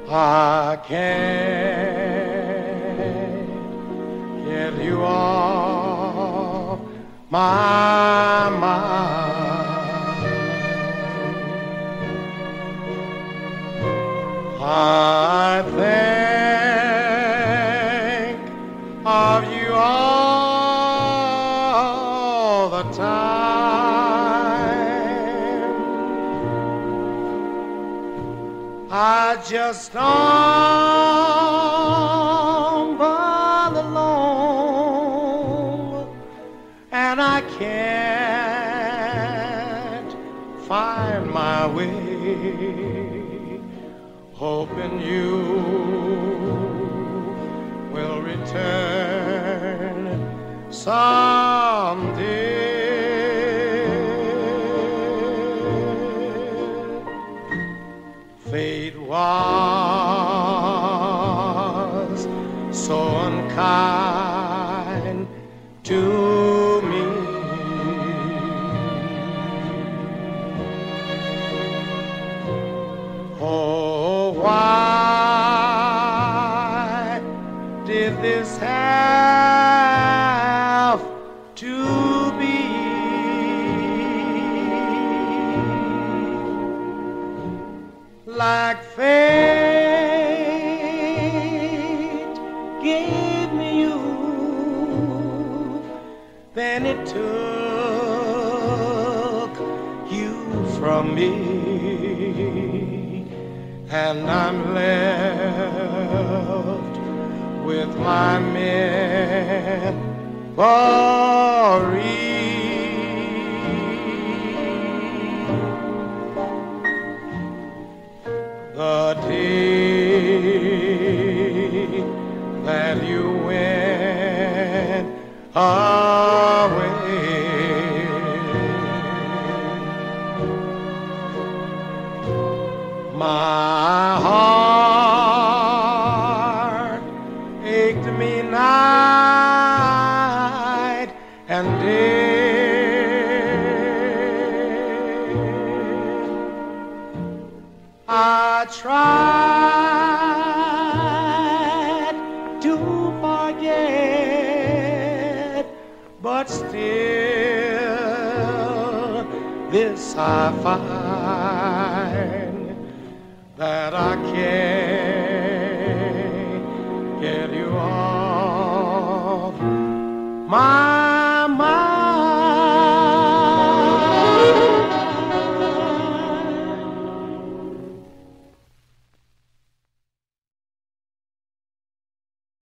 I can't get you off my mind. I think of you all the time. I just stumble along, and I can't find my way, hoping you will return someday. Fate was so unkind to me. Oh, why did this have to be? Like fate gave me you, then it took you from me, and I'm left with my memory. The day that you went away, my heart ached me night and day. I tried to forget, but still this I find, that I can't get you off my